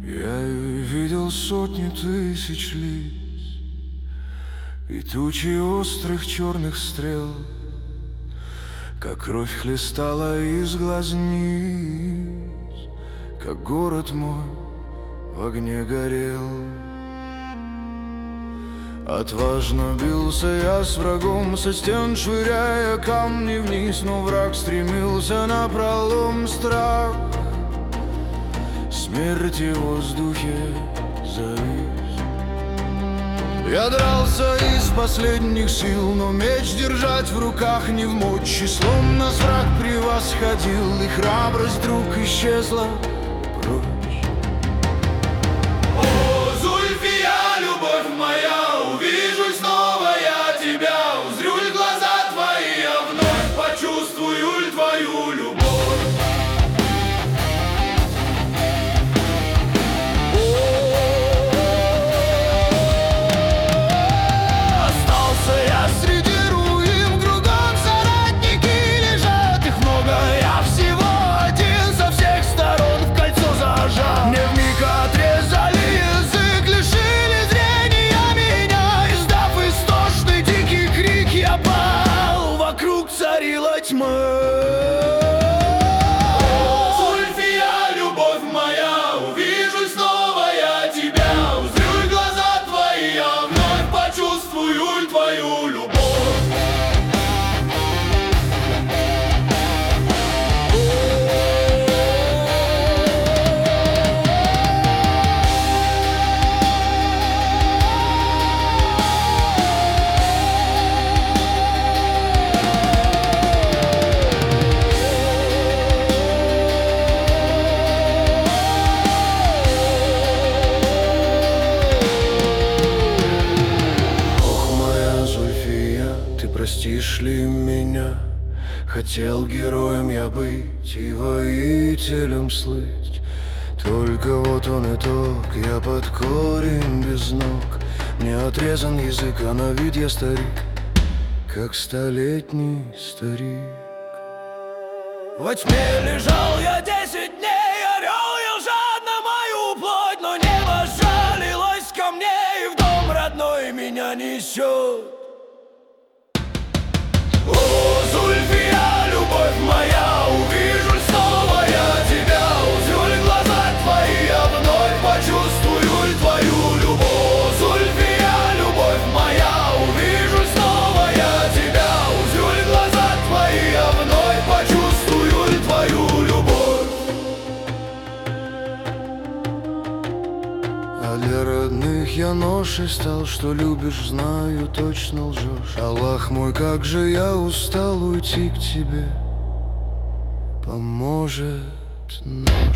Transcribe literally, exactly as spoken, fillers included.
Я видел сотни тысяч лиц и тучи острых черных стрел, как кровь хлестала из глазниц, как город мой в огне горел. Отважно бился я с врагом, со стен швыряя камни вниз, но враг стремился напролом. Страх смерти в воздухе завис. Я дрался из последних сил, но меч держать в руках не в мочь. Числом нас враг превосходил, и храбрость вдруг исчезла прочь. О, Зульфия, любовь моя, увижу снова я тебя. Узрю ль глаза твои, я вновь почувствую ль твою любовь. Зульфия, любовь моя, увижу снова я тебя. Узрю ль глаза твои, я вновь почувствую ль твою любовь. Простишь ли меня? Хотел героем я быть и воителем слыть. Только вот он итог, я под корень без ног. Мне отрезан язык, а на вид я старик, как столетний старик. Во тьме лежал я десять дней, орел ел жадно мою плоть, но небо жалилось ко мне, и в дом родной меня несет. О, Зульфия, любовь моя, увижу ль снова я тебя. Узрю ль глаза твои, я вновь почувствую ль твою любовь. О, Зульфия, любовь моя, увижу ль снова я тебя. Узрю ль глаза твои, я вновь почувствую ль твою любовь. А для родных я ношей стал, что любишь, знаю, точно лжешь. Аллах мой, как же я устал уйти к тебе, поможет нам.